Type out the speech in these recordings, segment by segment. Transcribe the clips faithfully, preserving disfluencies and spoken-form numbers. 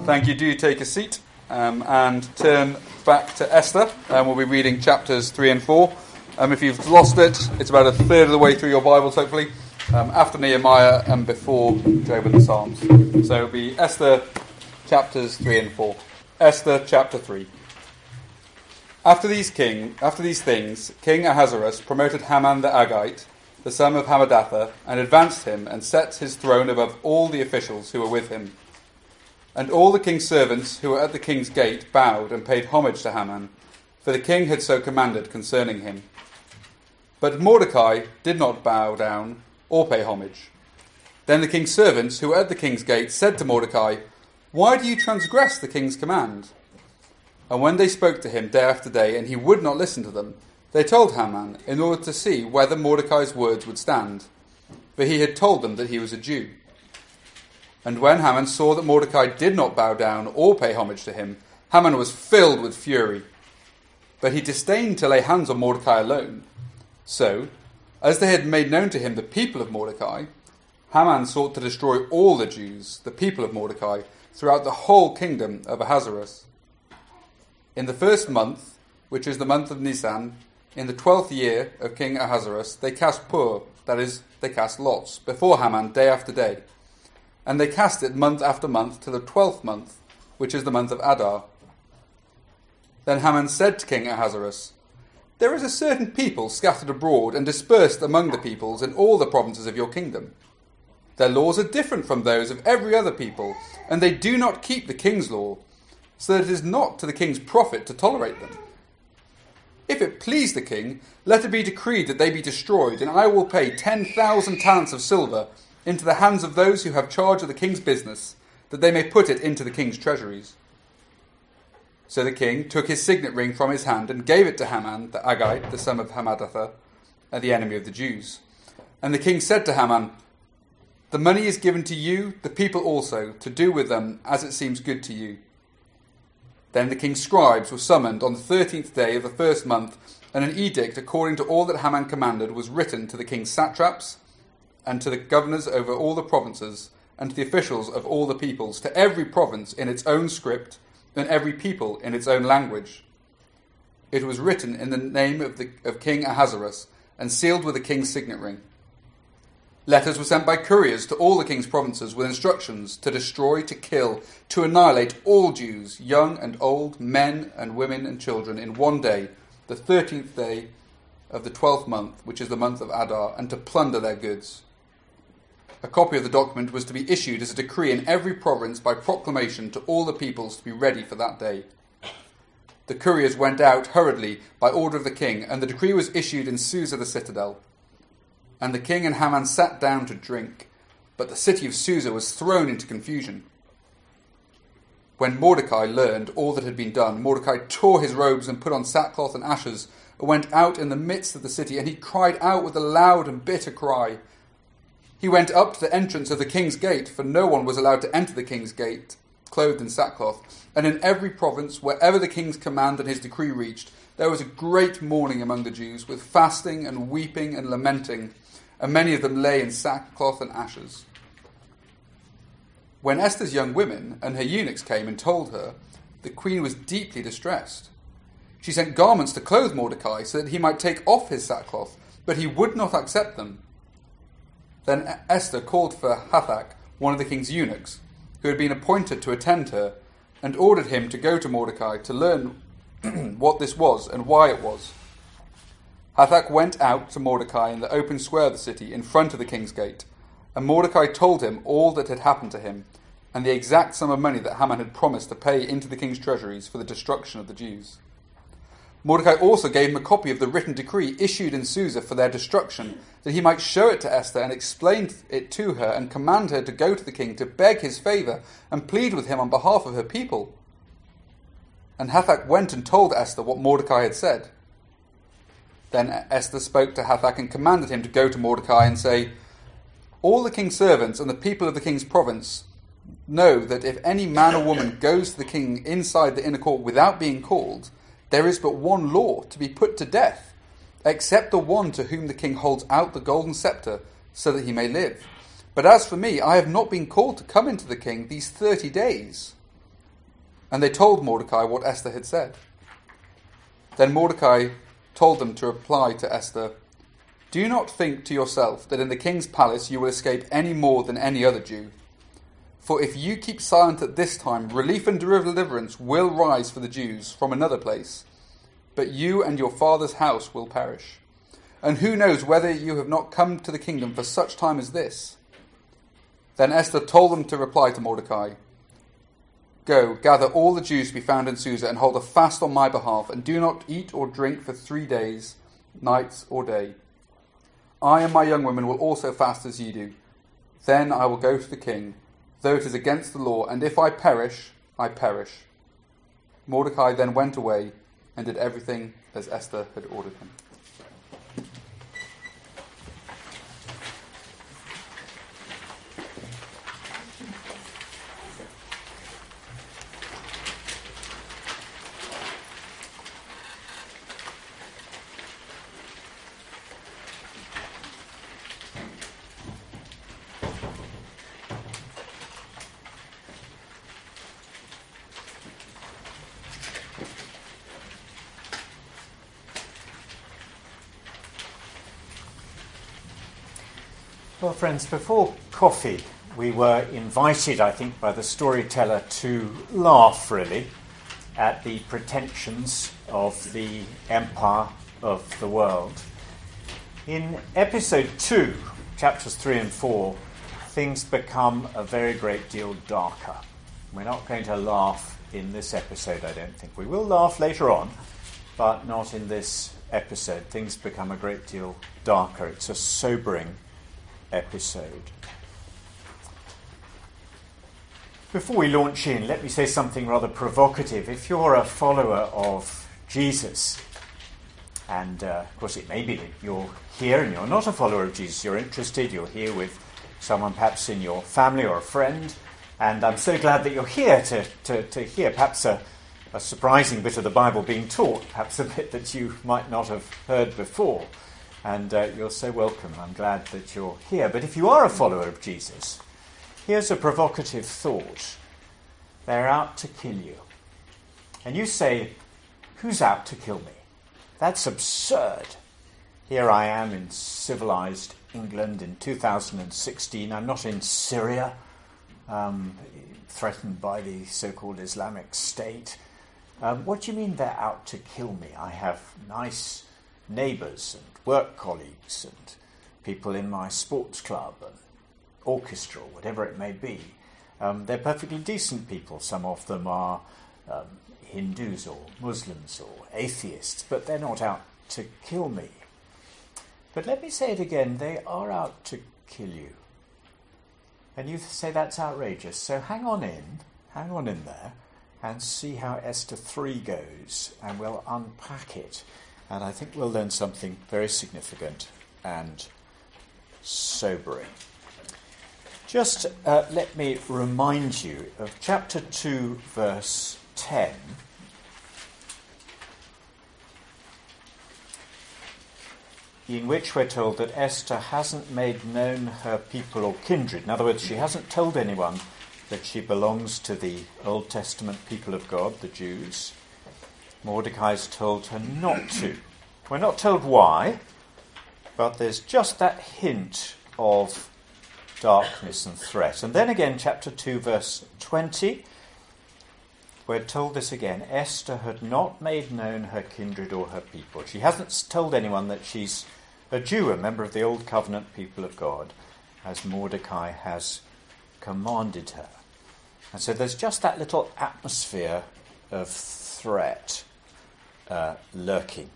Thank you. Do take a seat um, and turn back to Esther. Um, we'll be reading chapters three and four. Um, if you've lost it, it's about a third of the way through your Bibles, hopefully, um, after Nehemiah and before Job and the Psalms. So it'll be Esther chapters three and four. Esther chapter three. After these king, after these things, King Ahasuerus promoted Haman the Agagite, the son of Hammedatha, and advanced him and set his throne above all the officials who were with him. And all the king's servants who were at the king's gate bowed and paid homage to Haman, for the king had so commanded concerning him. But Mordecai did not bow down or pay homage. Then the king's servants who were at the king's gate said to Mordecai, "Why do you transgress the king's command?" And when they spoke to him day after day, and he would not listen to them, they told Haman in order to see whether Mordecai's words would stand, for he had told them that he was a Jew. And when Haman saw that Mordecai did not bow down or pay homage to him, Haman was filled with fury. But he disdained to lay hands on Mordecai alone. So, as they had made known to him the people of Mordecai, Haman sought to destroy all the Jews, the people of Mordecai, throughout the whole kingdom of Ahasuerus. In the first month, which is the month of Nisan, in the twelfth year of King Ahasuerus, they cast pur, that is, they cast lots, before Haman day after day. And they cast it month after month to the twelfth month, which is the month of Adar. Then Haman said to King Ahasuerus, "There is a certain people scattered abroad and dispersed among the peoples in all the provinces of your kingdom. Their laws are different from those of every other people, and they do not keep the king's law, so that it is not to the king's profit to tolerate them. If it please the king, let it be decreed that they be destroyed, and I will pay ten thousand talents of silver into the hands of those who have charge of the king's business, that they may put it into the king's treasuries." So the king took his signet ring from his hand and gave it to Haman the Agagite, the son of Hammedatha, and the enemy of the Jews. And the king said to Haman, "The money is given to you, the people also, to do with them as it seems good to you." Then the king's scribes were summoned on the thirteenth day of the first month, and an edict according to all that Haman commanded was written to the king's satraps, and to the governors over all the provinces, and to the officials of all the peoples, to every province in its own script, and every people in its own language. It was written in the name of, the, of King Ahasuerus, and sealed with the king's signet ring. Letters were sent by couriers to all the king's provinces with instructions to destroy, to kill, to annihilate all Jews, young and old, men and women and children, in one day, the thirteenth day of the twelfth month, which is the month of Adar, and to plunder their goods. A copy of the document was to be issued as a decree in every province by proclamation to all the peoples to be ready for that day. The couriers went out hurriedly by order of the king, and the decree was issued in Susa the citadel. And the king and Haman sat down to drink, but the city of Susa was thrown into confusion. When Mordecai learned all that had been done, Mordecai tore his robes and put on sackcloth and ashes, and went out in the midst of the city, and he cried out with a loud and bitter cry. He went up to the entrance of the king's gate, for no one was allowed to enter the king's gate, clothed in sackcloth. And in every province, wherever the king's command and his decree reached, there was a great mourning among the Jews, with fasting and weeping and lamenting, and many of them lay in sackcloth and ashes. When Esther's young women and her eunuchs came and told her, the queen was deeply distressed. She sent garments to clothe Mordecai so that he might take off his sackcloth, but he would not accept them. Then Esther called for Hathach, one of the king's eunuchs, who had been appointed to attend her, and ordered him to go to Mordecai to learn what this was and why it was. Hathach went out to Mordecai in the open square of the city in front of the king's gate, and Mordecai told him all that had happened to him, and the exact sum of money that Haman had promised to pay into the king's treasuries for the destruction of the Jews. Mordecai also gave him a copy of the written decree issued in Susa for their destruction, that he might show it to Esther and explain it to her and command her to go to the king to beg his favour and plead with him on behalf of her people. And Hathach went and told Esther what Mordecai had said. Then Esther spoke to Hathach and commanded him to go to Mordecai and say, "All the king's servants and the people of the king's province know that if any man or woman goes to the king inside the inner court without being called, there is but one law, to be put to death, except the one to whom the king holds out the golden scepter, so that he may live. But as for me, I have not been called to come into the king these thirty days. And they told Mordecai what Esther had said. Then Mordecai told them to reply to Esther, "Do not think to yourself that in the king's palace you will escape any more than any other Jew. For if you keep silent at this time, relief and deliverance will rise for the Jews from another place, but you and your father's house will perish. And who knows whether you have not come to the kingdom for such time as this?" Then Esther told them to reply to Mordecai, "Go, gather all the Jews to be found in Susa, and hold a fast on my behalf, and do not eat or drink for three days, nights or day. I and my young women will also fast as you do. Then I will go to the king, though it is against the law, and if I perish, I perish." Mordecai then went away and did everything as Esther had ordered him. Well, friends, before coffee, we were invited, I think, by the storyteller to laugh, really, at the pretensions of the empire of the world. In episode two, chapters three and four, things become a very great deal darker. We're not going to laugh in this episode, I don't think. We will laugh later on, but not in this episode. Things become a great deal darker. It's a sobering episode. Before we launch in, let me say something rather provocative. If you're a follower of Jesus, and uh, of course it may be that you're here and you're not a follower of Jesus, you're interested, you're here with someone perhaps in your family or a friend, and I'm so glad that you're here to, to, to hear perhaps a, a surprising bit of the Bible being taught, perhaps a bit that you might not have heard before. And uh, you're so welcome. I'm glad that you're here. But if you are a follower of Jesus, here's a provocative thought. They're out to kill you. And you say, who's out to kill me? That's absurd. Here I am in civilized England in two thousand sixteen. I'm not in Syria, um, threatened by the so-called Islamic State. Um, what do you mean they're out to kill me? I have nice neighbours and work colleagues and people in my sports club and orchestra or whatever it may be. Um, they're perfectly decent people. Some of them are um, Hindus or Muslims or atheists, but they're not out to kill me. But let me say it again, they are out to kill you. And you say that's outrageous. So hang on in, hang on in there and see how Esther three goes, and we'll unpack it. And I think we'll learn something very significant and sobering. Just uh, let me remind you of chapter two, verse ten. In which we're told that Esther hasn't made known her people or kindred. In other words, she hasn't told anyone that she belongs to the Old Testament people of God, the Jews. Mordecai's told her not to. We're not told why, but there's just that hint of darkness and threat. And then again, chapter two, verse twenty, we're told this again. Esther had not made known her kindred or her people. She hasn't told anyone that she's a Jew, a member of the Old Covenant people of God, as Mordecai has commanded her. And so there's just that little atmosphere of threat uh, lurking.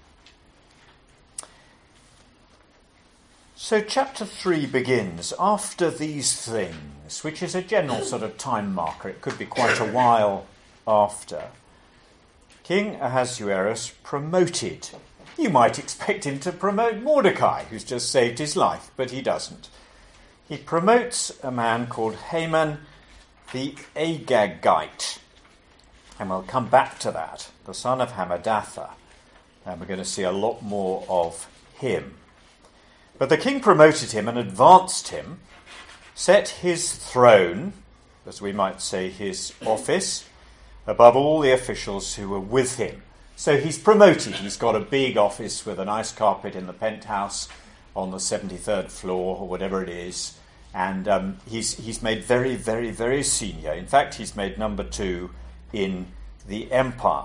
So chapter three begins after these things, which is a general sort of time marker. It could be quite a while after. King Ahasuerus promoted. You might expect him to promote Mordecai, who's just saved his life, but he doesn't. He promotes a man called Haman the Agagite. And we'll come back to that, the son of Hammedatha. And we're going to see a lot more of him. But the king promoted him and advanced him, set his throne, as we might say his office, above all the officials who were with him. So he's promoted. He's got a big office with a nice carpet in the penthouse on the seventy-third floor or whatever it is. And um, he's, he's made very, very, very senior. In fact, he's made number two in the empire.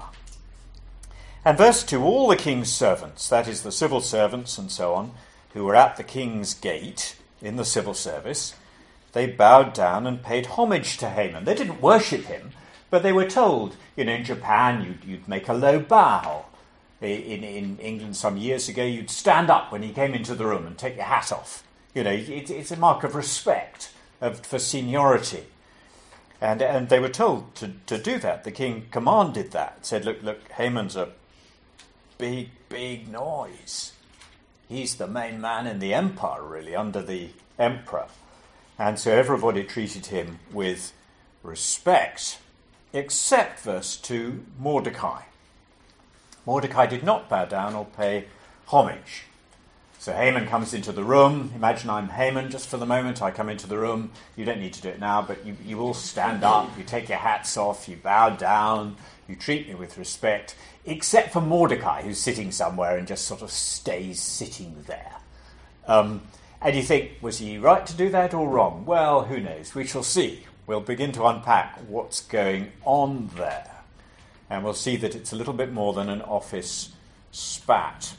And verse two, all the king's servants, that is the civil servants and so on, who were at the king's gate in the civil service, they bowed down and paid homage to Haman. They didn't worship him, but they were told, you know, in Japan you'd, you'd make a low bow. In, in England some years ago, you'd stand up when he came into the room and take your hat off. You know, it, it's a mark of respect of, for seniority. And and they were told to, to do that. The king commanded that, said, look, look, Haman's a big, big noise. He's the main man in the empire, really, under the emperor. And so everybody treated him with respect, except, verse two, Mordecai. Mordecai did not bow down or pay homage. So Haman comes into the room. Imagine I'm Haman just for the moment. I come into the room. You don't need to do it now, but you, you all stand up. You take your hats off. You bow down. You treat me with respect, except for Mordecai, who's sitting somewhere and just sort of stays sitting there. Um, and you think, was he right to do that or wrong? Well, who knows? We shall see. We'll begin to unpack what's going on there. And we'll see that it's a little bit more than an office spat.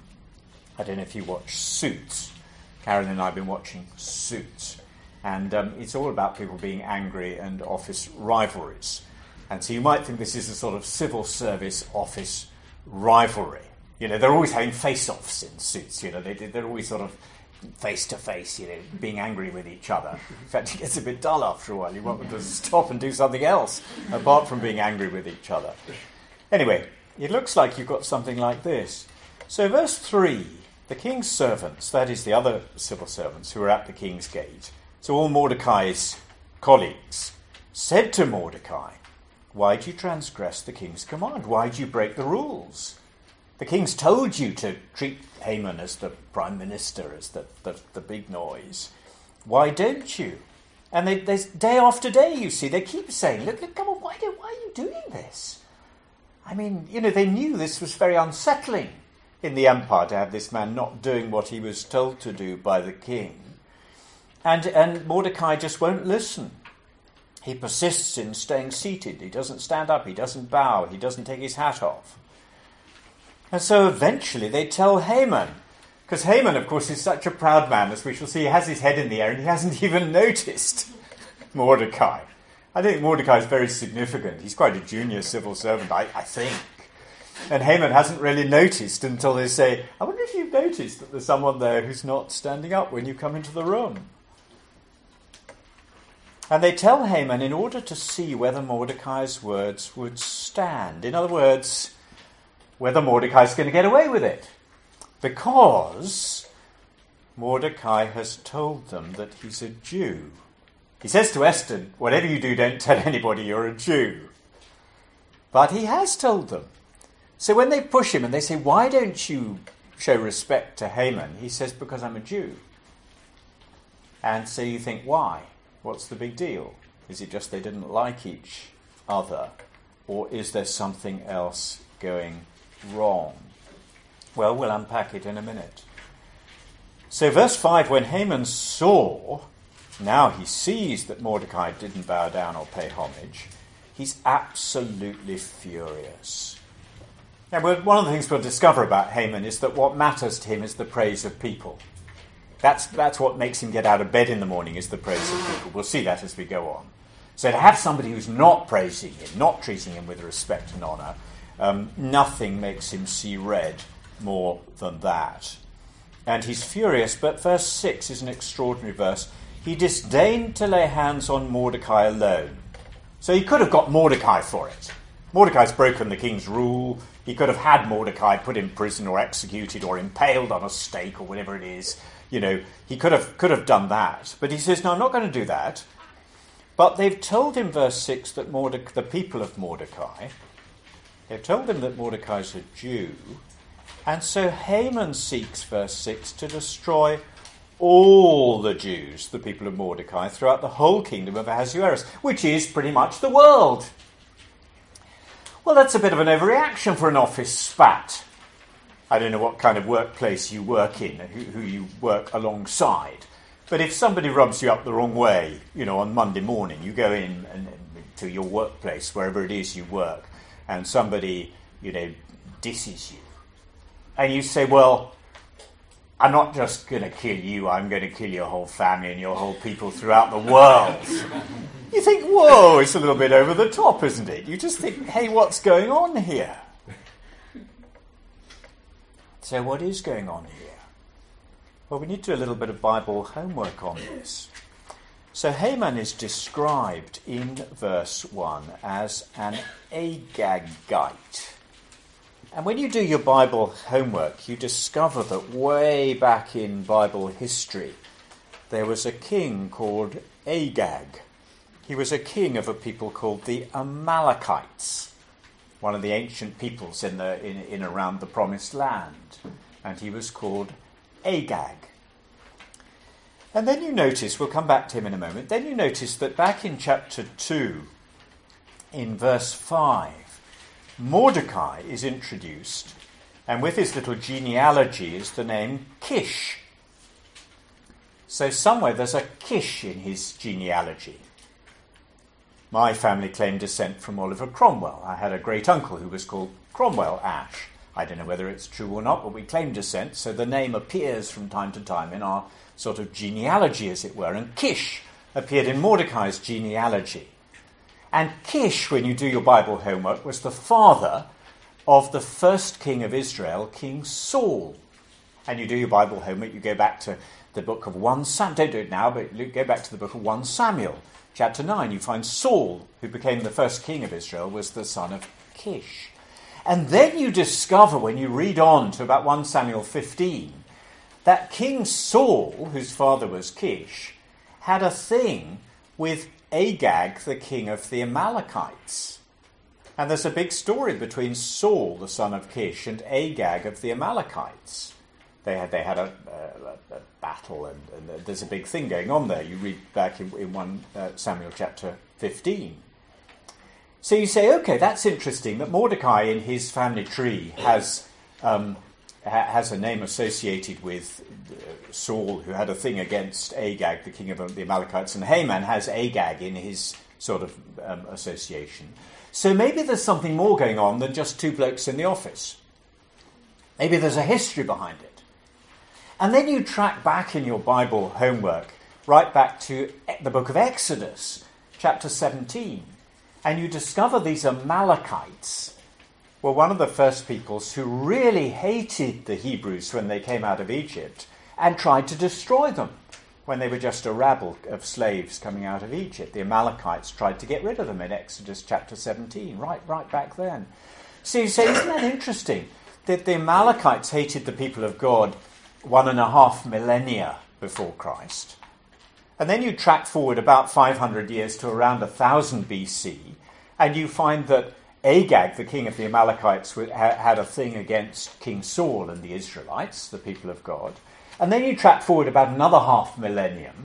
I don't know if you watch Suits. Carolyn and I have been watching Suits. And um, it's all about people being angry and office rivalries. And so you might think this is a sort of civil service office rivalry. You know, they're always having face-offs in Suits. You know, they, they're always sort of face-to-face, you know, being angry with each other. In fact, it gets a bit dull after a while. You want them to stop and do something else, apart from being angry with each other. Anyway, it looks like you've got something like this. So verse three, the king's servants, that is the other civil servants who were at the king's gate, so all Mordecai's colleagues, said to Mordecai, why do you transgress the king's command? Why do you break the rules? The king's told you to treat Haman as the prime minister, as the, the, the big noise. Why don't you? And they, there's day after day, you see, they keep saying, look, look, come on, why, do, why are you doing this? I mean, you know, they knew this was very unsettling in the empire to have this man not doing what he was told to do by the king. And, and Mordecai just won't listen. He persists in staying seated. He doesn't stand up. He doesn't bow. He doesn't take his hat off. And so eventually they tell Haman, because Haman, of course, is such a proud man, as we shall see. He has his head in the air and he hasn't even noticed Mordecai. I think Mordecai is very significant. He's quite a junior civil servant, I, I think. And Haman hasn't really noticed until they say, I wonder if you've noticed that there's someone there who's not standing up when you come into the room. And they tell Haman in order to see whether Mordecai's words would stand. In other words, whether Mordecai's going to get away with it. Because Mordecai has told them that he's a Jew. He says to Esther, whatever you do, don't tell anybody you're a Jew. But he has told them. So when they push him and they say, why don't you show respect to Haman? He says, because I'm a Jew. And so you think, why? What's the big deal? Is it just they didn't like each other? Or is there something else going wrong? Well, we'll unpack it in a minute. So verse five, when Haman saw, now he sees that Mordecai didn't bow down or pay homage, he's absolutely furious. Now, one of the things we'll discover about Haman is that what matters to him is the praise of people. That's, that's what makes him get out of bed in the morning, is the praise of people. We'll see that as we go on. So to have somebody who's not praising him, not treating him with respect and honour, um, nothing makes him see red more than that. And he's furious, but verse six is an extraordinary verse. He disdained to lay hands on Mordecai alone. So he could have got Mordecai for it. Mordecai's broken the king's rule. He could have had Mordecai put in prison or executed or impaled on a stake or whatever it is. You know, he could have could have done that. But he says, no, I'm not going to do that. But they've told him, verse six, that Mordecai, the people of Mordecai, they've told him that Mordecai's a Jew. And so Haman seeks, verse six, to destroy all the Jews, the people of Mordecai, throughout the whole kingdom of Ahasuerus, which is pretty much the world. Well, that's a bit of an overreaction for an office spat. I don't know what kind of workplace you work in, who, who you work alongside. But if somebody rubs you up the wrong way, you know, on Monday morning, you go in and, to your workplace, wherever it is you work, and somebody, you know, disses you. And you say, well, I'm not just going to kill you, I'm going to kill your whole family and your whole people throughout the world. You think, whoa, it's a little bit over the top, isn't it? You just think, hey, what's going on here? So what is going on here? Well, we need to do a little bit of Bible homework on this. So Haman is described in verse one as an Agagite. And when you do your Bible homework, you discover that way back in Bible history, there was a king called Agag. He was a king of a people called the Amalekites, one of the ancient peoples in the in, in around the Promised Land. And he was called Agag. And then you notice, we'll come back to him in a moment, then you notice that back in chapter two, in verse five, Mordecai is introduced, and with his little genealogy is the name Kish. So somewhere there's a Kish in his genealogy. My family claimed descent from Oliver Cromwell. I had a great uncle who was called Cromwell Ash. I don't know whether it's true or not, but we claim descent, so the name appears from time to time in our sort of genealogy, as it were, and Kish appeared in Mordecai's genealogy. And Kish, when you do your Bible homework, was the father of the first king of Israel, King Saul. And you do your Bible homework, you go back to the book of First Samuel, don't do it now, but go back to the book of First Samuel, chapter nine, you find Saul, who became the first king of Israel, was the son of Kish. And then you discover, when you read on to about First Samuel fifteen, that King Saul, whose father was Kish, had a thing with Agag, the king of the Amalekites. And there's a big story between Saul, the son of Kish, and Agag of the Amalekites. They had they had a, a, a battle, and, and there's a big thing going on there. You read back in, in First Samuel chapter fifteen. So you say, okay, that's interesting that Mordecai in his family tree has um, ha- has a name associated with uh, Saul, who had a thing against Agag, the king of the Amalekites, and Haman has Agag in his sort of um, association. So maybe there's something more going on than just two blokes in the office. Maybe there's a history behind it. And then you track back in your Bible homework, right back to the book of Exodus, chapter seventeen. And you discover these Amalekites were one of the first peoples who really hated the Hebrews when they came out of Egypt and tried to destroy them when they were just a rabble of slaves coming out of Egypt. The Amalekites tried to get rid of them in Exodus chapter seventeen, right, right back then. So you say, isn't that interesting that the Amalekites hated the people of God one and a half millennia before Christ? And then you track forward about five hundred years to around one thousand B C, and you find that Agag, the king of the Amalekites, had a thing against King Saul and the Israelites, the people of God. And then you track forward about another half millennium,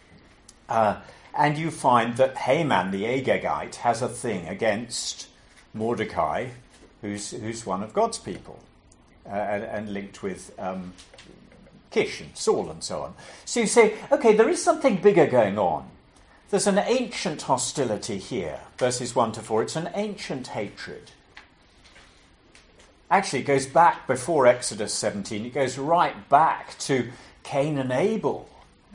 uh, and you find that Haman, the Agagite, has a thing against Mordecai, who's, who's one of God's people, uh, and, and linked with Um, Kish and Saul and so on. So you say, okay, there is something bigger going on. There's an ancient hostility here, verses one to four. It's an ancient hatred. Actually, it goes back before Exodus seventeen. It goes right back to Cain and Abel.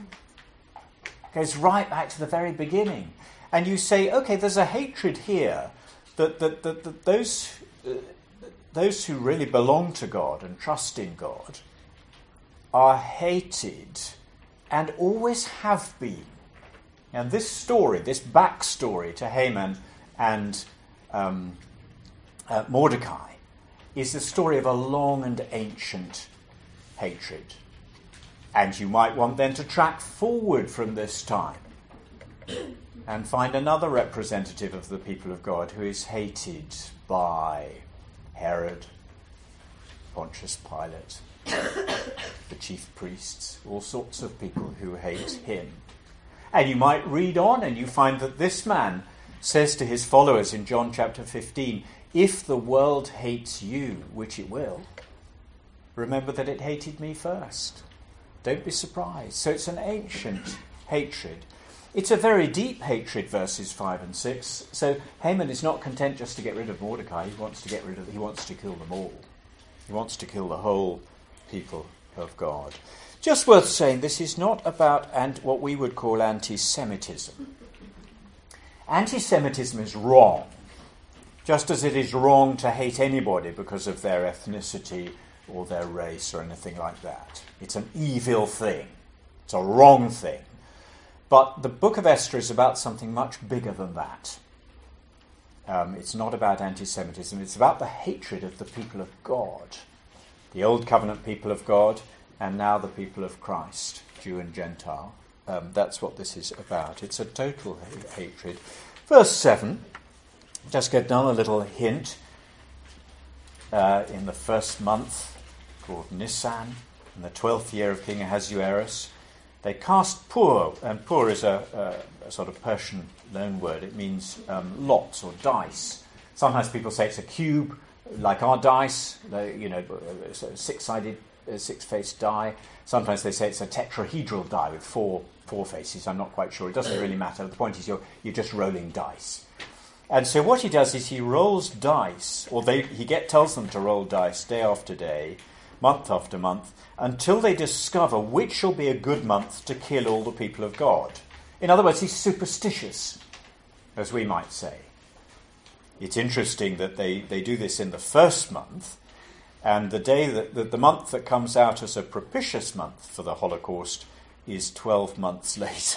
It goes right back to the very beginning. And you say, okay, there's a hatred here that, that, that, that those, uh, those who really belong to God and trust in God are hated and always have been. And this story, this backstory to Haman and um, uh, Mordecai, is the story of a long and ancient hatred. And you might want then to track forward from this time and find another representative of the people of God who is hated by Herod, Pontius Pilate, the chief priests, all sorts of people who hate him. And you might read on and you find that this man says to his followers in John chapter fifteen, if the world hates you, which it will, remember that it hated me first. Don't be surprised. So it's an ancient hatred. It's a very deep hatred, verses five and six. So Haman is not content just to get rid of Mordecai. He wants to get rid of, he wants to kill them all. He wants to kill the whole people of God. Just worth saying, this is not about and what we would call anti-Semitism. Anti-Semitism is wrong, just as it is wrong to hate anybody because of their ethnicity or their race or anything like that. It's an evil thing. It's a wrong thing. But the book of Esther is about something much bigger than that. Um, it's not about anti-Semitism. It's about the hatred of the people of God, the Old Covenant people of God, and now the people of Christ, Jew and Gentile. Um, that's what this is about. It's a total ha- hatred. Verse seven, just get down a little hint. Uh, in the first month, called Nisan, in the twelfth year of King Ahasuerus, they cast Pur, and Pur is a, a, a sort of Persian loan word. It means um, lots or dice. Sometimes people say it's a cube, like our dice, you know, six-sided, uh, six-faced die. Sometimes they say it's a tetrahedral die with four four faces. I'm not quite sure. It doesn't really matter. The point is you're you're just rolling dice. And so what he does is he rolls dice, or they he get tells them to roll dice day after day, month after month, until they discover which shall be a good month to kill all the people of God. In other words, he's superstitious, as we might say. It's interesting that they, they do this in the first month, and the day that the, the month that comes out as a propitious month for the Holocaust is twelve months later,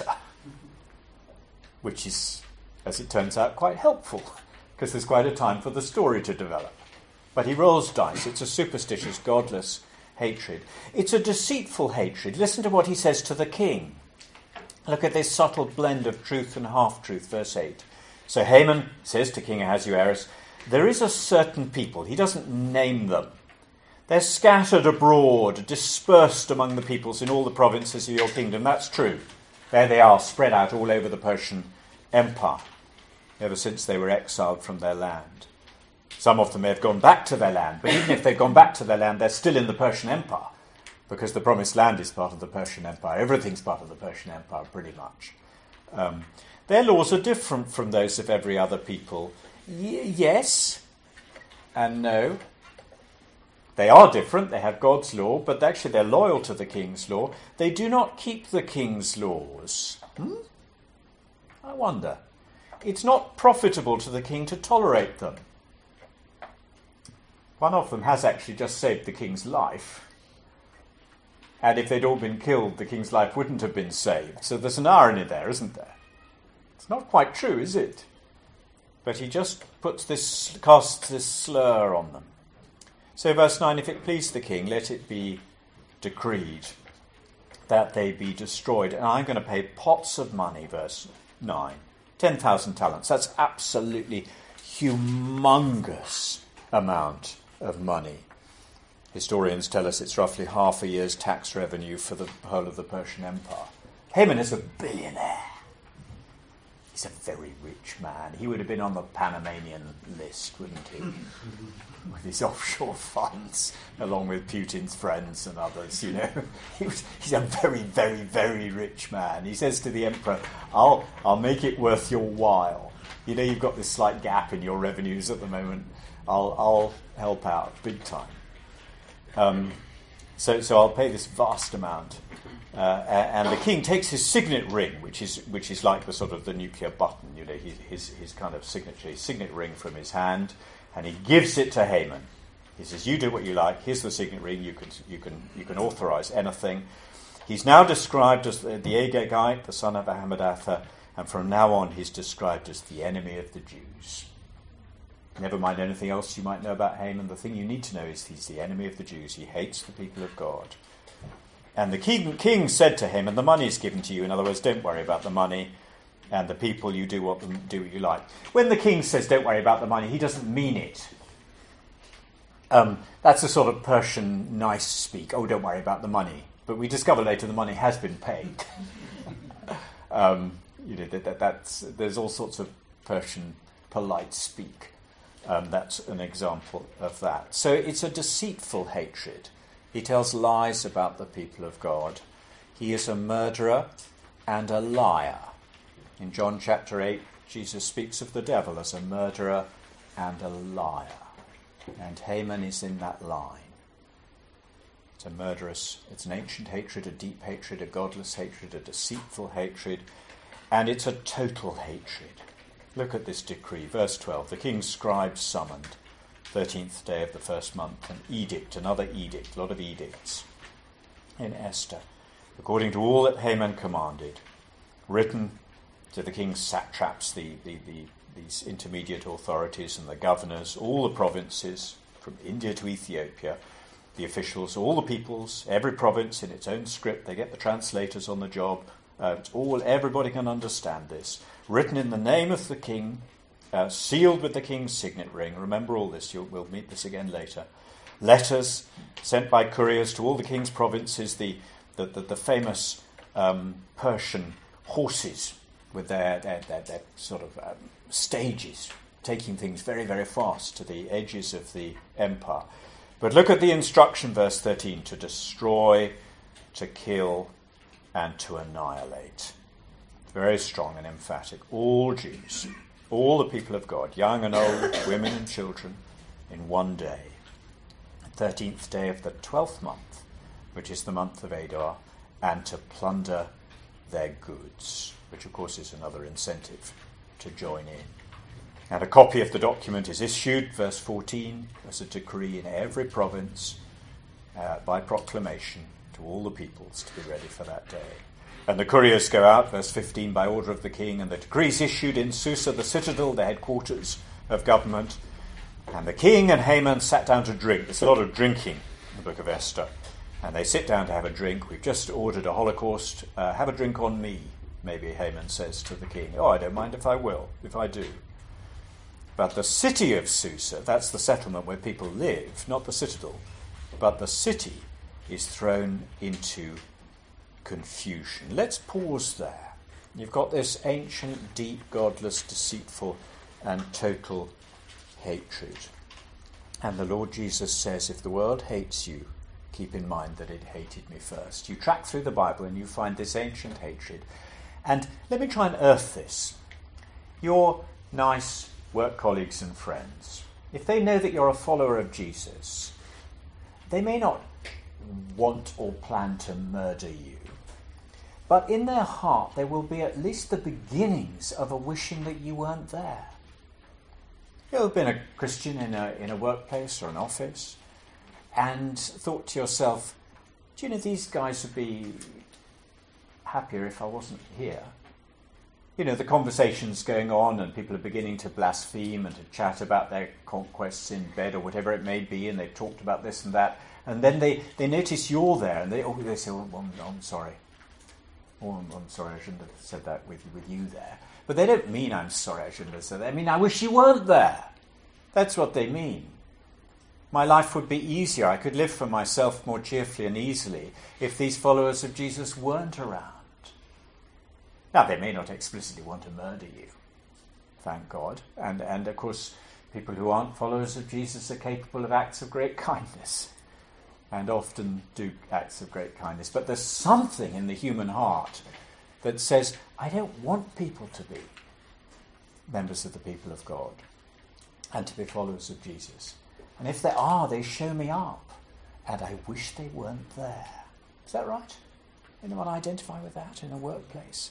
which is, as it turns out, quite helpful, because there's quite a time for the story to develop. But he rolls dice. It's a superstitious, godless hatred. It's a deceitful hatred. Listen to what he says to the king. Look at this subtle blend of truth and half-truth, verse eight. So Haman says to King Ahasuerus, there is a certain people, he doesn't name them, they're scattered abroad, dispersed among the peoples in all the provinces of your kingdom. That's true. There they are, spread out all over the Persian Empire, ever since they were exiled from their land. Some of them may have gone back to their land, but even if they've gone back to their land, they're still in the Persian Empire, because the Promised Land is part of the Persian Empire. Everything's part of the Persian Empire, pretty much. Um, their laws are different from those of every other people. Y- yes and no. They are different. They have God's law, but actually they're loyal to the king's law. They do not keep the king's laws. Hmm? I wonder. It's not profitable to the king to tolerate them. One of them has actually just saved the king's life. And if they'd all been killed, the king's life wouldn't have been saved. So there's an irony there, isn't there? It's not quite true, is it? But he just puts this, casts this slur on them. So verse nine, if it please the king, let it be decreed that they be destroyed. And I'm going to pay pots of money, verse nine, ten thousand talents. That's absolutely humongous amount of money. Historians tell us it's roughly half a year's tax revenue for the whole of the Persian Empire. Haman is a billionaire. He's a very rich man. He would have been on the Panamanian list, wouldn't he? With his offshore funds, along with Putin's friends and others, you know. He was, he's a very, very, very rich man. He says to the emperor, I'll, I'll make it worth your while. You know, you've got this slight gap in your revenues at the moment. I'll, I'll help out big time. Um, so, so I'll pay this vast amount. Uh, and the king takes his signet ring, which is which is like the sort of the nuclear button, you know, his his, his kind of signature, his signet ring from his hand, and he gives it to Haman. He says, "You do what you like. Here's the signet ring. You can you can you can authorize anything." He's now described as the, the Agagite, the son of Hammedatha, and from now on he's described as the enemy of the Jews. Never mind anything else you might know about Haman. The thing you need to know is he's the enemy of the Jews. He hates the people of God. And the king, king said to him, and the money is given to you. In other words, don't worry about the money. And the people, you do what them, do what you like. When the king says, don't worry about the money, he doesn't mean it. Um, that's a sort of Persian nice speak. Oh, don't worry about the money. But we discover later the money has been paid. um, you know, that, that, that's, there's all sorts of Persian polite speak. Um, that's an example of that. So it's a deceitful hatred. He tells lies about the people of God. He is a murderer and a liar. In John chapter eight, Jesus speaks of the devil as a murderer and a liar. And Haman is in that line. It's a murderous, it's an ancient hatred, a deep hatred, a godless hatred, a deceitful hatred, and it's a total hatred. Look at this decree, verse twelve. The king's scribes summoned, thirteenth day of the first month, an edict, another edict, a lot of edicts in Esther, according to all that Haman commanded, written to the king's satraps, the, the, the, these intermediate authorities and the governors, all the provinces, from India to Ethiopia, the officials, all the peoples, every province in its own script. They get the translators on the job. Uh, it's all, everybody can understand this. Written in the name of the king, uh, sealed with the king's signet ring. Remember all this, you'll, we'll meet this again later. Letters sent by couriers to all the king's provinces, the, the, the, the famous um, Persian horses with their, their, their, their sort of um, stages, taking things very, very fast to the edges of the empire. But look at the instruction, verse thirteen, to destroy, to kill, and to annihilate. Very strong and emphatic. All Jews, all the people of God, young and old, women and children, in one day. thirteenth day of the twelfth month, which is the month of Adar, and to plunder their goods, which of course is another incentive to join in. And a copy of the document is issued, verse fourteen, as a decree in every province uh, by proclamation to all the peoples to be ready for that day. And the couriers go out, verse fifteen, by order of the king, and the decree is issued in Susa, the citadel, the headquarters of government. And the king and Haman sat down to drink. There's a lot of drinking in the book of Esther. And they sit down to have a drink. We've just ordered a holocaust. Uh, have a drink on me, maybe Haman says to the king. Oh, I don't mind if I will, if I do. But the city of Susa, that's the settlement where people live, not the citadel, but the city is thrown into confusion. Let's pause there. You've got this ancient, deep, godless, deceitful, and total hatred. And the Lord Jesus says, if the world hates you, keep in mind that it hated me first. You track through the Bible and you find this ancient hatred. And let me try and earth this. Your nice work colleagues and friends, if they know that you're a follower of Jesus, they may not want or plan to murder you, but in their heart there will be at least the beginnings of a wishing that you weren't there. You'll have been a Christian in a in a workplace or an office and thought to yourself, do you know, these guys would be happier if I wasn't here. You know, the conversation's going on and people are beginning to blaspheme and to chat about their conquests in bed or whatever it may be, and they've talked about this and that, and then they, they notice you're there and they oh they say, oh, I'm, I'm sorry. Oh, I'm, I'm sorry, I shouldn't have said that with, with you there. But they don't mean I'm sorry I shouldn't have said that. I mean, I wish you weren't there. That's what they mean. My life would be easier. I could live for myself more cheerfully and easily if these followers of Jesus weren't around. Now, they may not explicitly want to murder you, thank God. And, and of course, people who aren't followers of Jesus are capable of acts of great kindness and often do acts of great kindness. But there's something in the human heart that says, I don't want people to be members of the people of God and to be followers of Jesus. And if they are, they show me up. And I wish they weren't there. Is that right? Anyone identify with that in a workplace?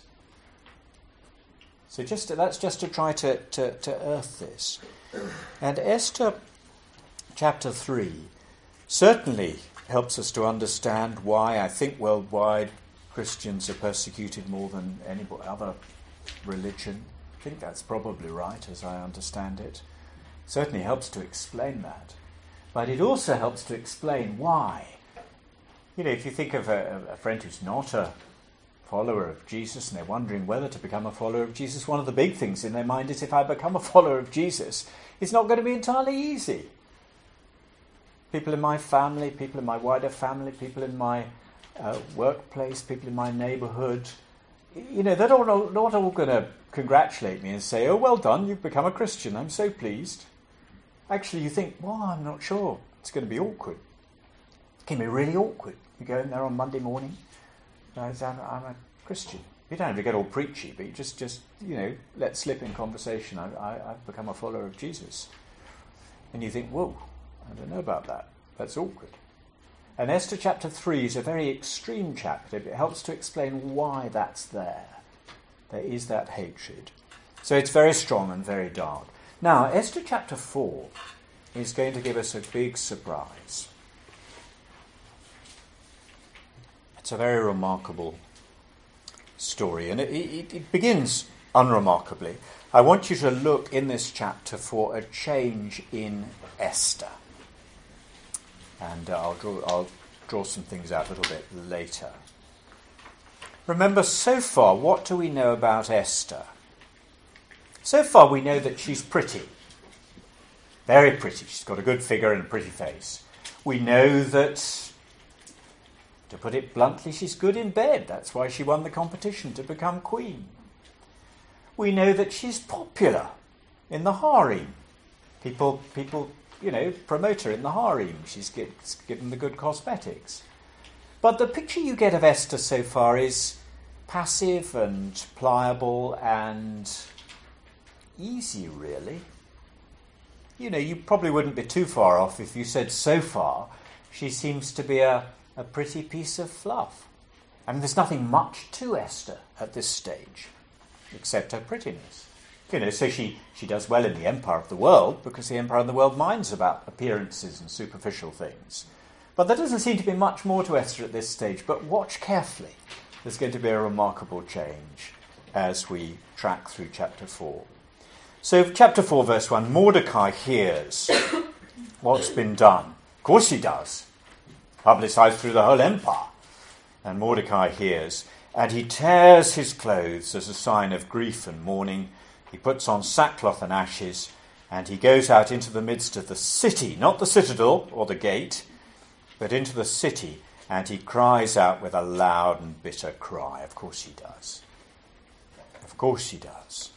So just to, that's just to try to, to, to earth this. And Esther chapter three certainly helps us to understand why I think worldwide Christians are persecuted more than any other religion. I think that's probably right, as I understand it. Certainly helps to explain that. But it also helps to explain why. You know, if you think of a, a friend who's not a follower of Jesus and they're wondering whether to become a follower of Jesus, one of the big things in their mind is, if I become a follower of Jesus, it's not going to be entirely easy. People in my family, people in my wider family, people in my uh, workplace, people in my neighbourhood, you know, they're not all, not all going to congratulate me and say, oh, well done, you've become a Christian, I'm so pleased. Actually, you think, well, I'm not sure. It's going to be awkward. It can be really awkward. You go in there on Monday morning, I'm, I'm a Christian. You don't have to get all preachy, but you just, just you know, let slip in conversation. I, I, I've become a follower of Jesus. And you think, whoa, I don't know about that. That's awkward. And Esther chapter three is a very extreme chapter. It helps to explain why that's there. There is that hatred. So it's very strong and very dark. Now, Esther chapter four is going to give us a big surprise. It's a very remarkable story, and it, it, it begins unremarkably. I want you to look in this chapter for a change in Esther. And uh, I'll, draw, I'll draw some things out a little bit later. Remember, so far, what do we know about Esther? So far, we know that she's pretty. Very pretty. She's got a good figure and a pretty face. We know that, to put it bluntly, she's good in bed. That's why she won the competition to become queen. We know that she's popular in the harem. People, people, you know, promote her in the harem. She's gets given the good cosmetics. But the picture you get of Esther so far is passive and pliable and easy, really. You know, you probably wouldn't be too far off if you said so far she seems to be a, a pretty piece of fluff. I mean, there's nothing much to Esther at this stage, except her prettiness. You know, so she, she does well in the empire of the world, because the empire of the world minds about appearances and superficial things. But there doesn't seem to be much more to Esther at this stage. But watch carefully. There's going to be a remarkable change as we track through chapter four. So chapter four, verse one, Mordecai hears what's been done. Of course he does. Publicised through the whole empire. And Mordecai hears, and he tears his clothes as a sign of grief and mourning. He puts on sackcloth and ashes, and he goes out into the midst of the city, not the citadel or the gate, but into the city, and he cries out with a loud and bitter cry. Of course he does. Of course he does.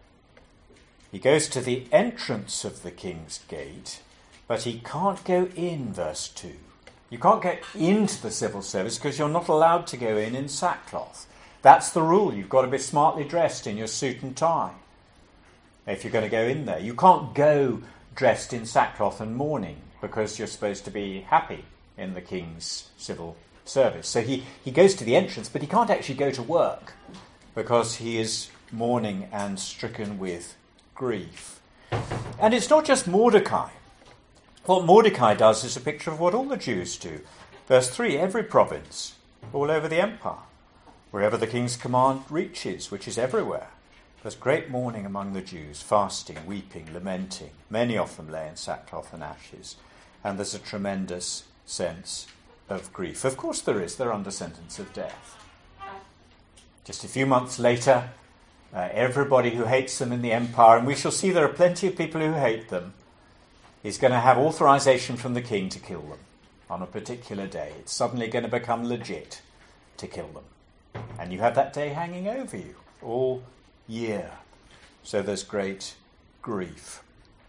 He goes to the entrance of the king's gate, but he can't go in, verse two. You can't get into the civil service because you're not allowed to go in in sackcloth. That's the rule. You've got to be smartly dressed in your suit and tie if you're going to go in there. You can't go dressed in sackcloth and mourning because you're supposed to be happy in the king's civil service. So he, he goes to the entrance, but he can't actually go to work because he is mourning and stricken with grief. And it's not just Mordecai. What Mordecai does is a picture of what all the Jews do. Verse three, every province, all over the empire, wherever the king's command reaches, which is everywhere. There's great mourning among the Jews, fasting, weeping, lamenting. Many of them lay in sackcloth and ashes. And there's a tremendous sense of grief. Of course there is. They're under sentence of death. Just a few months later, uh, everybody who hates them in the empire, and we shall see there are plenty of people who hate them, is going to have authorization from the king to kill them on a particular day. It's suddenly going to become legit to kill them. And you have that day hanging over you all year. So there's great grief.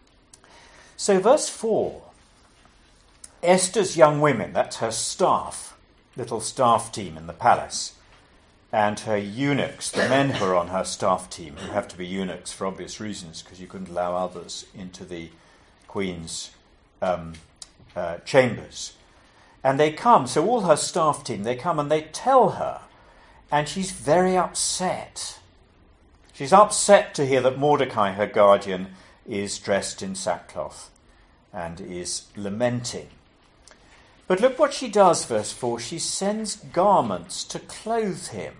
So verse four, Esther's young women, that's her staff, little staff team in the palace, and her eunuchs, the men who are on her staff team, who have to be eunuchs for obvious reasons, because you couldn't allow others into the Queen's um, uh, chambers. And they come, so all her staff team, they come and they tell her, and she's very upset. She's upset to hear that Mordecai, her guardian, is dressed in sackcloth and is lamenting. But look what she does, verse four. She sends garments to clothe him.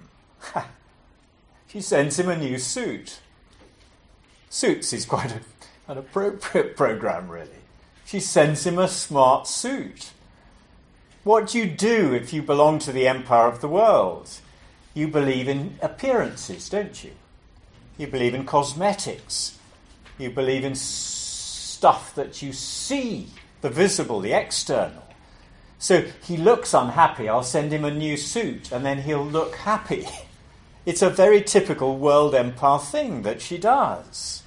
She sends him a new suit. Suits is quite a An appropriate program, really. She sends him a smart suit. What do you do if you belong to the empire of the world? You believe in appearances, don't you? You believe in cosmetics. You believe in stuff that you see, the visible, the external. So he looks unhappy, I'll send him a new suit, and then he'll look happy. It's a very typical world empire thing that she does.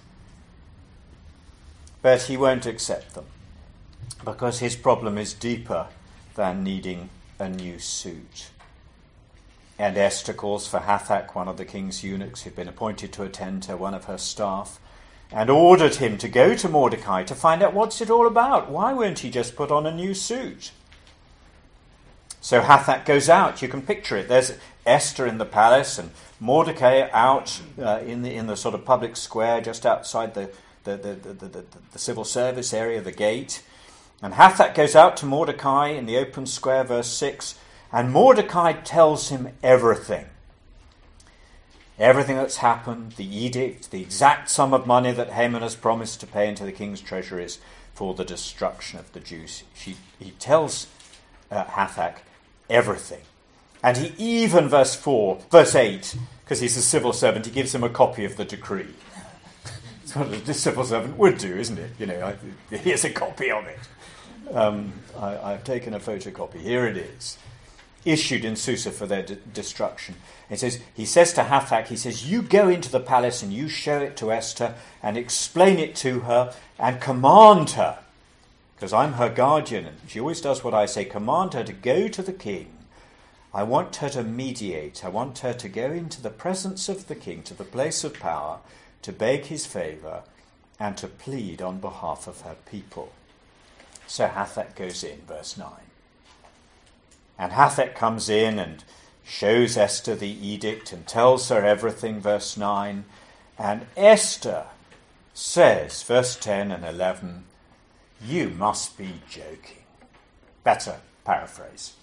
But he won't accept them, because his problem is deeper than needing a new suit. And Esther calls for Hathach, one of the king's eunuchs who'd been appointed to attend her, one of her staff, and ordered him to go to Mordecai to find out what's it all about. Why won't he just put on a new suit? So Hathach goes out. You can picture it. There's Esther in the palace and Mordecai out uh, in the in the sort of public square just outside the the the, the, the, the the civil service area, the gate. And Hathach goes out to Mordecai in the open square, verse six, and Mordecai tells him everything. Everything that's happened, the edict, the exact sum of money that Haman has promised to pay into the king's treasuries for the destruction of the Jews. She, he tells uh, Hathach everything. And he even, verse four, verse eight, because he's a civil servant, he gives him a copy of the decree. It's what a civil servant would do, isn't it? You know, I, here's a copy of it. Um, I, I've taken a photocopy. Here it is. Issued in Susa for their d- destruction. It says, he says to Hathach, he says, you go into the palace and you show it to Esther and explain it to her and command her, because I'm her guardian and she always does what I say, command her to go to the king. I want her to mediate. I want her to go into the presence of the king, to the place of power, to beg his favour and to plead on behalf of her people. So Hathach goes in, verse nine. And Hathach comes in and shows Esther the edict and tells her everything, verse nine. And Esther says, verse ten and eleven, you must be joking. Better paraphrase.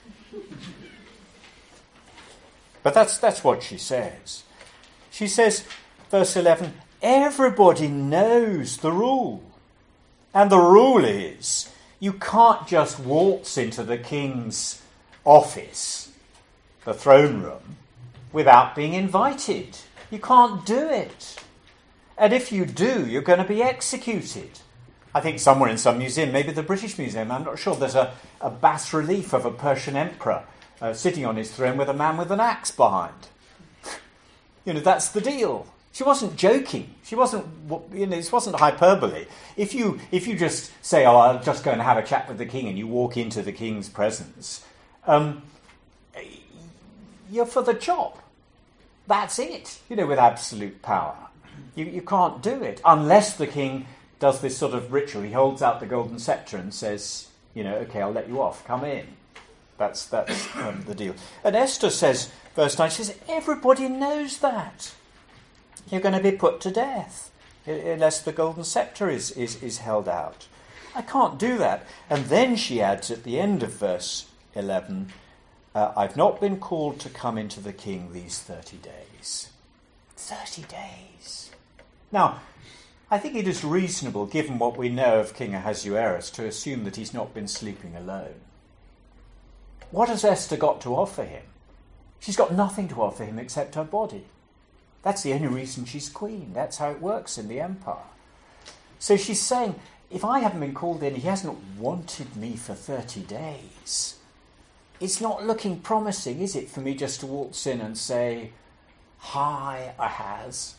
But that's that's what she says. She says, verse eleven, everybody knows the rule. And the rule is, you can't just waltz into the king's office, the throne room, without being invited. You can't do it. And if you do, you're going to be executed. I think somewhere in some museum, maybe the British Museum, I'm not sure, there's a, a bas-relief of a Persian emperor uh, sitting on his throne with a man with an axe behind. You know, that's the deal. She wasn't joking. She wasn't, you know, this wasn't hyperbole. If you if you just say, oh, I'll just go and have a chat with the king, and you walk into the king's presence, um, you're for the job. That's it, you know, with absolute power. You, you can't do it unless the king does this sort of ritual. He holds out the golden scepter and says, you know, okay, I'll let you off, come in. That's, that's um, the deal. And Esther says, verse nine, she says, everybody knows that. You're going to be put to death unless the golden scepter is, is, is held out. I can't do that. And then she adds at the end of verse eleven, uh, I've not been called to come into the king these thirty days. thirty days. Now, I think it is reasonable, given what we know of King Ahasuerus, to assume that he's not been sleeping alone. What has Esther got to offer him? She's got nothing to offer him except her body. That's the only reason she's queen. That's how it works in the empire. So she's saying, if I haven't been called in, he hasn't wanted me for thirty days. It's not looking promising, is it, for me just to waltz in and say, hi, Ahaz.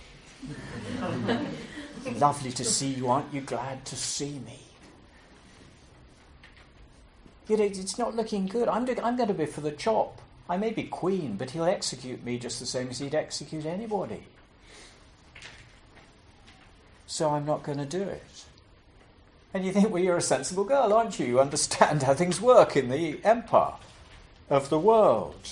Lovely to see you. Aren't you glad to see me? You know, it's not looking good. I'm, do- I'm going to be for the chop. I may be queen, but he'll execute me just the same as he'd execute anybody. So I'm not going to do it. And you think, well, you're a sensible girl, aren't you? You understand how things work in the empire of the world.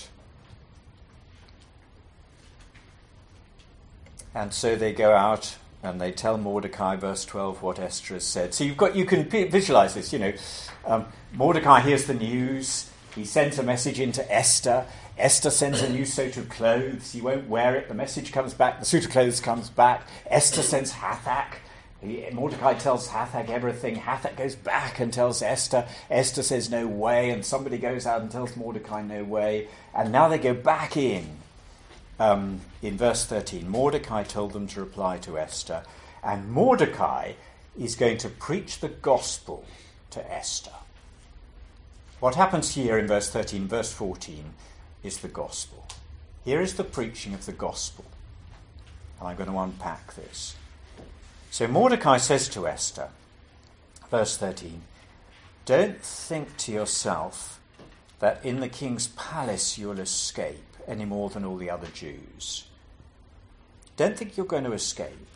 And so they go out and they tell Mordecai, verse twelve, what Esther has said. So you've got, you can visualize this, you know. Um, Mordecai hears the news. He sends a message into Esther. Esther sends a new suit of clothes. He won't wear it. The message comes back. The suit of clothes comes back. Esther sends Hathach. He, Mordecai tells Hathach everything. Hathach goes back and tells Esther. Esther says no way. And somebody goes out and tells Mordecai no way. And now they go back in. Um, in verse thirteen, Mordecai told them to reply to Esther. And Mordecai is going to preach the gospel to Esther. What happens here in verse thirteen, verse fourteen, is the gospel. Here is the preaching of the gospel. And I'm going to unpack this. So Mordecai says to Esther, verse thirteen, don't think to yourself that in the king's palace you'll escape any more than all the other Jews. Don't think you're going to escape.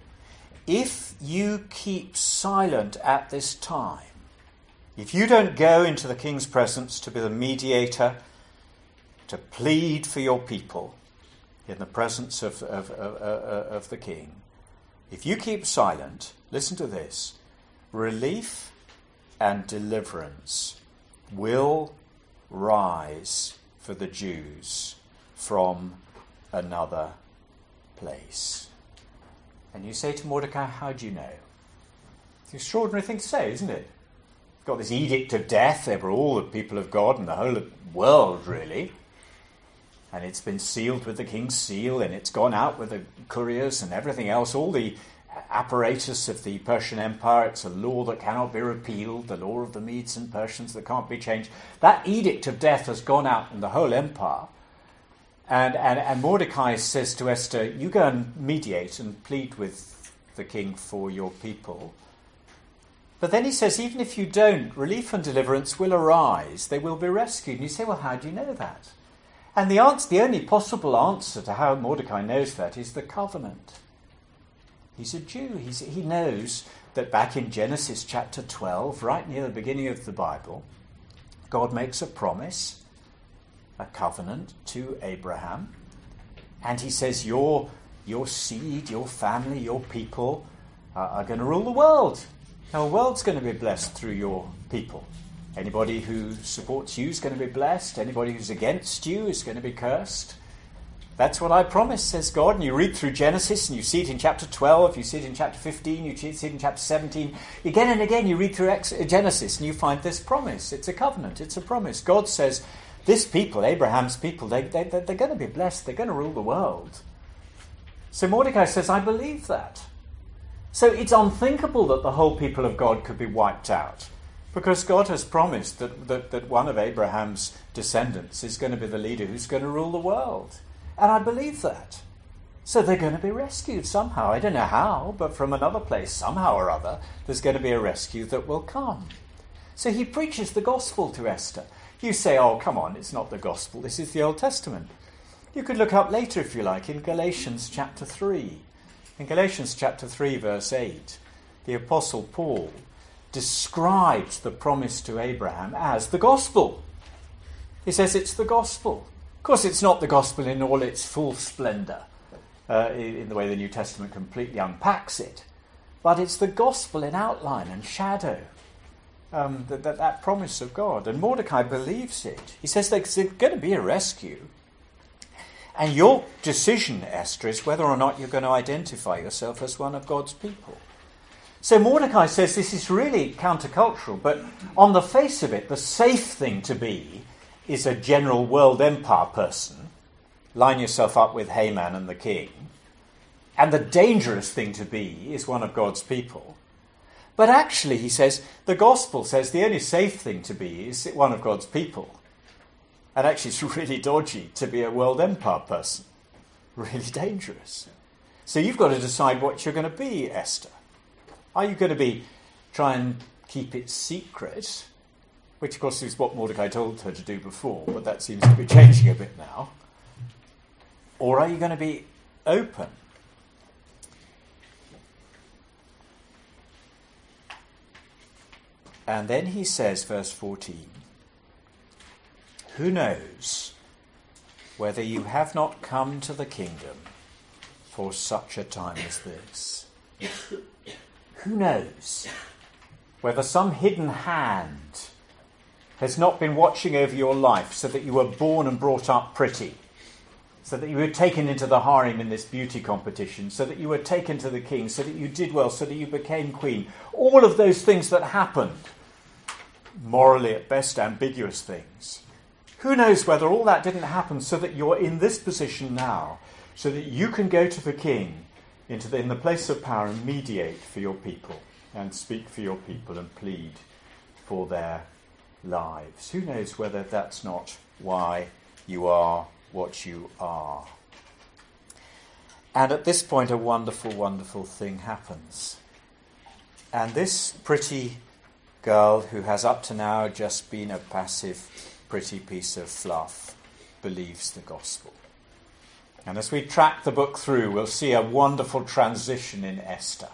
If you keep silent at this time, if you don't go into the king's presence to be the mediator, to plead for your people in the presence of, of, of, of, of the king, if you keep silent, listen to this, relief and deliverance will rise for the Jews from another place. And you say to Mordecai, how do you know? It's an extraordinary thing to say, isn't it? You've got this edict of death over all the people of God and the whole world, really. And it's been sealed with the king's seal, and it's gone out with the couriers and everything else, all the apparatus of the Persian Empire. It's a law that cannot be repealed, the law of the Medes and Persians that can't be changed. That edict of death has gone out in the whole empire. And, and, and Mordecai says to Esther, you go and mediate and plead with the king for your people. But then he says, even if you don't, relief and deliverance will arise. They will be rescued. And you say, well, how do you know that? And the answer, the only possible answer to how Mordecai knows that is the covenant. He's a Jew. He's, he knows that back in Genesis chapter twelve, right near the beginning of the Bible, God makes a promise, a covenant to Abraham. And he says, your, your seed, your family, your people uh, are going to rule the world. Now, the world's going to be blessed through your people. Anybody who supports you is going to be blessed. Anybody who's against you is going to be cursed. That's what I promise, says God. And you read through Genesis and you see it in chapter twelve, you see it in chapter fifteen, you see it in chapter seventeen. Again and again you read through Ex- Genesis and you find this promise. It's a covenant, it's a promise. God says, this people, Abraham's people, they, they, they're going to be blessed. They're going to rule the world. So Mordecai says, I believe that. So it's unthinkable that the whole people of God could be wiped out, because God has promised that, that, that one of Abraham's descendants is going to be the leader who's going to rule the world. And I believe that. So they're going to be rescued somehow. I don't know how, but from another place, somehow or other, there's going to be a rescue that will come. So he preaches the gospel to Esther. You say, oh, come on, it's not the gospel. This is the Old Testament. You could look up later, if you like, in Galatians chapter three. In Galatians chapter three, verse eight, the Apostle Paul describes the promise to Abraham as the gospel. He says it's the gospel. Of course, it's not the gospel in all its full splendour, uh, in the way the New Testament completely unpacks it, but it's the gospel in outline and shadow, um, that, that, that promise of God. And Mordecai believes it. He says there's going to be a rescue. And your decision, Esther, is whether or not you're going to identify yourself as one of God's people. So Mordecai says this is really countercultural, but on the face of it, the safe thing to be is a general world empire person. Line yourself up with Haman and the king. And the dangerous thing to be is one of God's people. But actually, he says, the gospel says the only safe thing to be is one of God's people. And actually, it's really dodgy to be a world empire person. Really dangerous. So you've got to decide what you're going to be, Esther. Are you going to be try and keep it secret, which of course is what Mordecai told her to do before, but that seems to be changing a bit now? Or are you going to be open? And then he says, verse fourteen, who knows whether you have not come to the kingdom for such a time as this? Who knows whether some hidden hand has not been watching over your life so that you were born and brought up pretty, so that you were taken into the harem in this beauty competition, so that you were taken to the king, so that you did well, so that you became queen. All of those things that happened, morally at best ambiguous things. Who knows whether all that didn't happen so that you're in this position now, so that you can go to the king into the, in the place of power and mediate for your people and speak for your people and plead for their lives. Who knows whether that's not why you are what you are. And at this point, a wonderful, wonderful thing happens. And this pretty girl, who has up to now just been a passive, pretty piece of fluff, believes the gospel. And as we track the book through, we'll see a wonderful transition in Esther.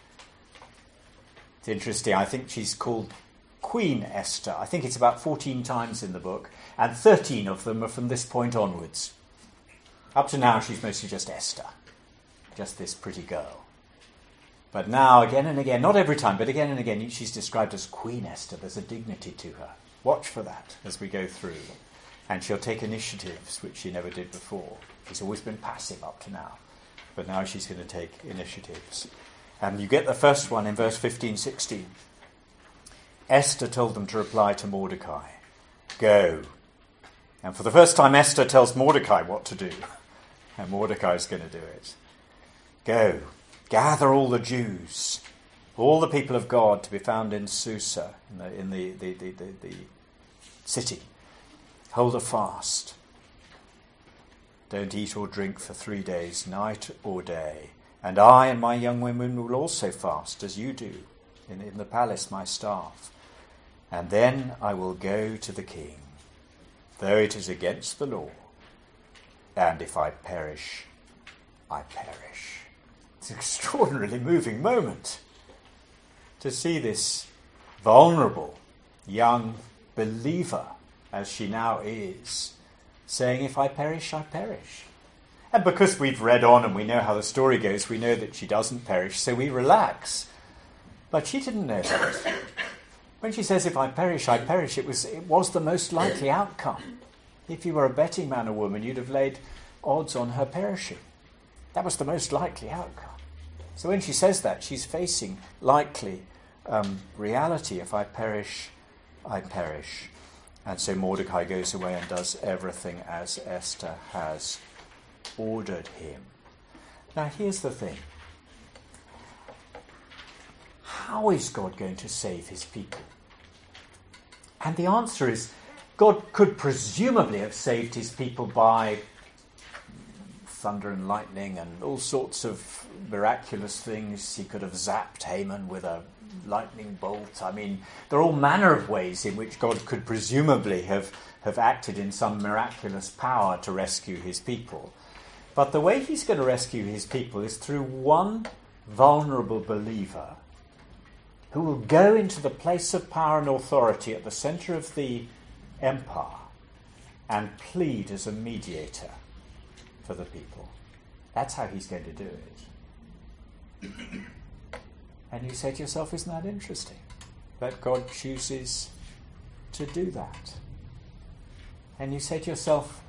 It's interesting, I think she's called Queen Esther. I think it's about fourteen times in the book, and thirteen of them are from this point onwards. Up to now, she's mostly just Esther, just this pretty girl. But now, again and again, not every time, but again and again, she's described as Queen Esther. There's a dignity to her. Watch for that as we go through. And she'll take initiatives, which she never did before. She's always been passive up to now, but now she's going to take initiatives. And you get the first one in verse fifteen sixteen. Esther told them to reply to Mordecai, "Go." And for the first time, Esther tells Mordecai what to do. And Mordecai's going to do it. "Go, gather all the Jews, all the people of God to be found in Susa, in the, in the, the, the, the, the city. Hold a fast. Don't eat or drink for three days, night or day. And I and my young women will also fast, as you do, in, in the palace, my staff. And then I will go to the king, though it is against the law. And if I perish, I perish." It's an extraordinarily moving moment to see this vulnerable young believer, as she now is, saying, "If I perish, I perish." And because we've read on and we know how the story goes, we know that she doesn't perish, so we relax. But she didn't know that. When she says, "If I perish, I perish," it was it was the most likely outcome. If you were a betting man or woman, you'd have laid odds on her perishing. That was the most likely outcome. So when she says that, she's facing likely um, reality. If I perish, I perish. And so Mordecai goes away and does everything as Esther has ordered him. Now here's the thing. How is God going to save his people? And the answer is, God could presumably have saved his people by thunder and lightning and all sorts of miraculous things. He could have zapped Haman with a lightning bolt. I mean, there are all manner of ways in which God could presumably have, have acted in some miraculous power to rescue his people. But the way he's going to rescue his people is through one vulnerable believer who will go into the place of power and authority at the centre of the empire and plead as a mediator for the people. That's how he's going to do it. And you say to yourself, isn't that interesting? That God chooses to do that. And you say to yourself,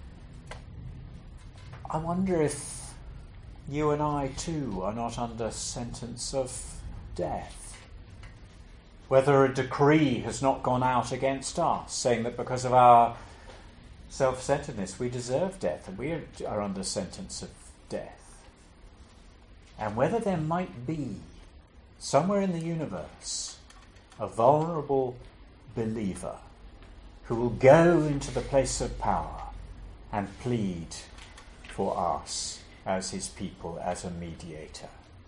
I wonder if you and I too are not under sentence of death. Whether a decree has not gone out against us, saying that because of our self-centeredness we deserve death and we are under sentence of death. And whether there might be somewhere in the universe a vulnerable believer who will go into the place of power and plead for us as his people, as a mediator.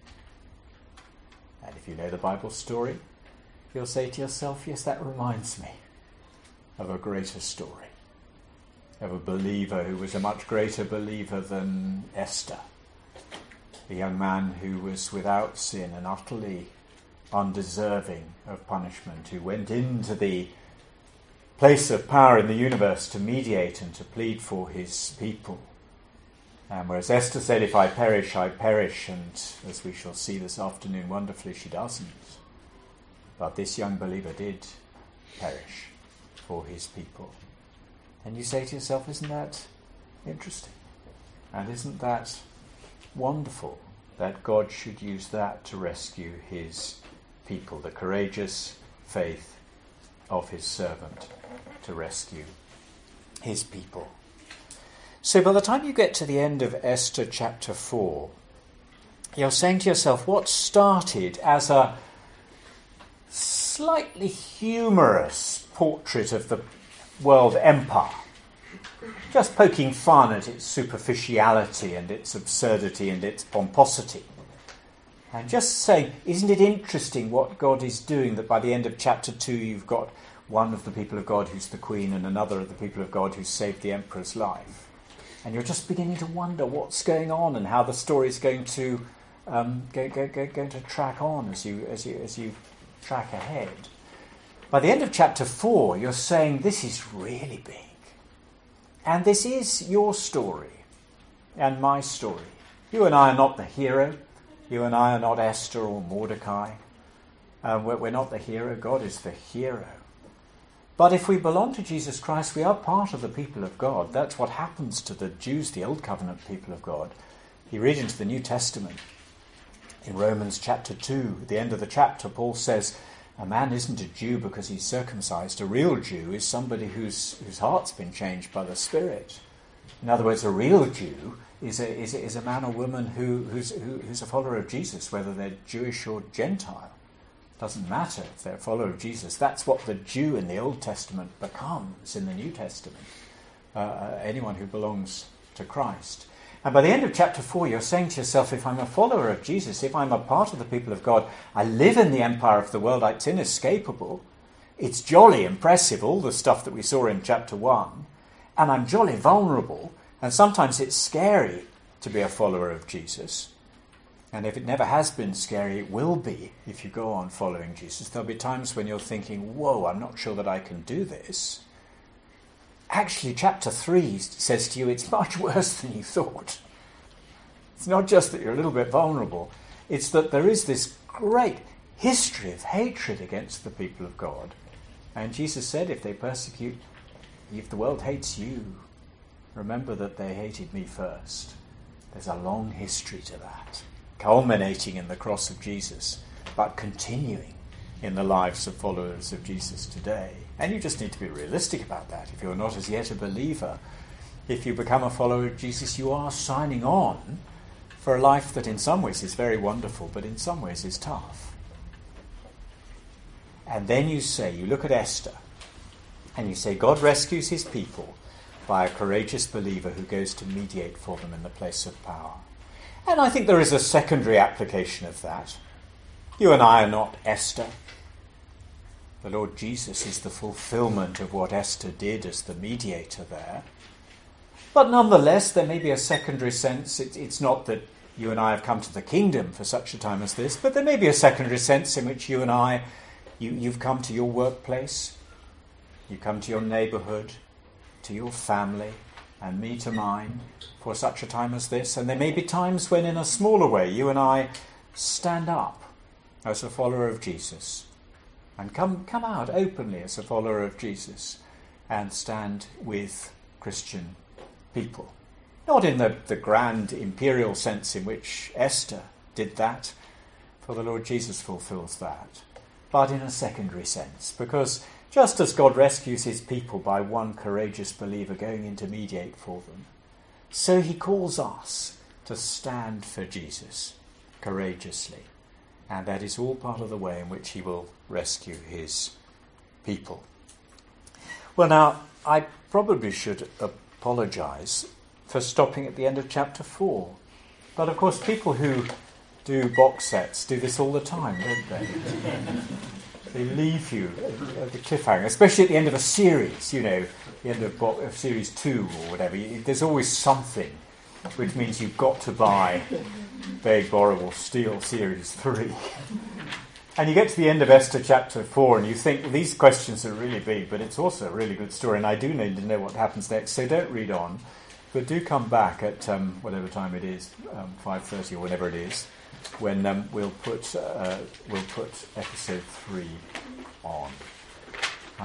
And if you know the Bible story, you'll say to yourself, yes, that reminds me of a greater story, of a believer who was a much greater believer than Esther, a young man who was without sin and utterly undeserving of punishment, who went into the place of power in the universe to mediate and to plead for his people. And whereas Esther said, if I perish, I perish, and as we shall see this afternoon, wonderfully she doesn't. But this young believer did perish for his people. And you say to yourself, isn't that interesting? And isn't that wonderful that God should use that to rescue his people, the courageous faith of his servant to rescue his people? So by the time you get to the end of Esther chapter four, you're saying to yourself, what started as a slightly humorous portrait of the world empire just poking fun at its superficiality and its absurdity and its pomposity. And just saying, isn't it interesting what God is doing, that by the end of chapter two you've got one of the people of God who's the queen and another of the people of God who's saved the emperor's life. And you're just beginning to wonder what's going on and how the story is going to um, go, go, go, going to track on as you as you as you track ahead. By the end of chapter four, you're saying this is really big. And this is your story and my story. You and I are not the hero. You and I are not Esther or Mordecai. Uh, we're, we're not the hero. God is the hero. But if we belong to Jesus Christ, we are part of the people of God. That's what happens to the Jews, the Old Covenant people of God. You read into the New Testament. In Romans chapter two, at the end of the chapter, Paul says, a man isn't a Jew because he's circumcised. A real Jew is somebody whose whose heart's been changed by the Spirit. In other words, a real Jew is a is a, is a man or woman who who's who, who's a follower of Jesus, whether they're Jewish or Gentile. Doesn't matter if they're a follower of Jesus. That's what the Jew in the Old Testament becomes in the New Testament. Uh, anyone who belongs to Christ. And by the end of chapter four, you're saying to yourself, if I'm a follower of Jesus, if I'm a part of the people of God, I live in the empire of the world, it's inescapable. It's jolly impressive, all the stuff that we saw in chapter one. And I'm jolly vulnerable. And sometimes it's scary to be a follower of Jesus. And if it never has been scary, it will be if you go on following Jesus. There'll be times when you're thinking, whoa, I'm not sure that I can do this. Actually, chapter three says to you, it's much worse than you thought. It's not just that you're a little bit vulnerable. It's that there is this great history of hatred against the people of God. And Jesus said, if they persecute, if the world hates you, remember that they hated me first. There's a long history to that, culminating in the cross of Jesus, but continuing in the lives of followers of Jesus today. And you just need to be realistic about that. If you're not as yet a believer, if you become a follower of Jesus, you are signing on for a life that in some ways is very wonderful, but in some ways is tough. And then you say, you look at Esther, and you say, God rescues his people by a courageous believer who goes to mediate for them in the place of power. And I think there is a secondary application of that. You and I are not Esther. The Lord Jesus is the fulfillment of what Esther did as the mediator there. But nonetheless, there may be a secondary sense. It, it's not that you and I have come to the kingdom for such a time as this, but there may be a secondary sense in which you and I, you, you've come to your workplace, you come to your neighbourhood, to your family, and me to mine for such a time as this. And there may be times when in a smaller way you and I stand up as a follower of Jesus and come, come out openly as a follower of Jesus and stand with Christian people. Not in the, the grand imperial sense in which Esther did that, for the Lord Jesus fulfills that, but in a secondary sense, because just as God rescues his people by one courageous believer going in to mediate for them, so he calls us to stand for Jesus courageously. And that is all part of the way in which he will rescue his people. Well, now, I probably should apologise for stopping at the end of chapter four. But, of course, people who do box sets do this all the time, don't they? They leave you at the cliffhanger, especially at the end of a series, you know, the end of, bo- of series two or whatever. There's always something, which means you've got to buy Beg, Borrow or Steal series three. And you get to the end of Esther chapter four and you think, well, these questions are really big, but it's also a really good story and I do need to know what happens next, so don't read on. But do come back at um, whatever time it is, um, five thirty or whatever it is, when um, we'll put uh, we'll put episode three on.